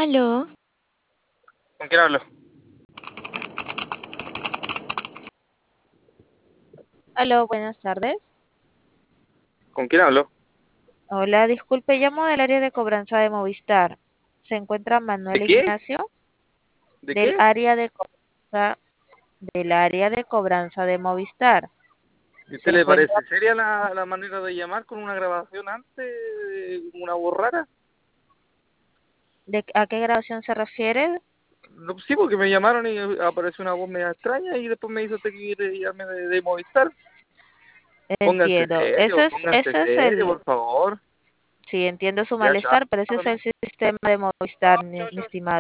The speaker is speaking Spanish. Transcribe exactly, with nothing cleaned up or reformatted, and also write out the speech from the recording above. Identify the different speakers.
Speaker 1: Aló,
Speaker 2: ¿Con quién hablo?
Speaker 1: aló, buenas tardes.
Speaker 2: ¿Con quién hablo?
Speaker 1: Hola, disculpe, llamo del área de cobranza de Movistar. ¿Se encuentra
Speaker 2: ¿De
Speaker 1: Manuel
Speaker 2: qué?
Speaker 1: Ignacio?
Speaker 2: ¿De
Speaker 1: Del
Speaker 2: qué?
Speaker 1: área de cobranza, del área de cobranza de Movistar.
Speaker 2: ¿Y a
Speaker 1: ¿Se
Speaker 2: usted le
Speaker 1: encuentra
Speaker 2: parece seria la, la manera de llamar con una grabación antes, eh, una voz rara?
Speaker 1: de a qué grabación se refiere?
Speaker 2: No, sí, porque me llamaron y apareció una voz media extraña y después me dijo usted que quiere llamarme de, de Movistar. Póngase
Speaker 1: Entiendo. Eso
Speaker 2: serio,
Speaker 1: es,
Speaker 2: póngase
Speaker 1: ese es
Speaker 2: serio,
Speaker 1: el,
Speaker 2: por favor.
Speaker 1: sí, entiendo su
Speaker 2: Ya
Speaker 1: malestar, pero ese es
Speaker 2: sabe.
Speaker 1: el sistema de Movistar, mi mi estimado.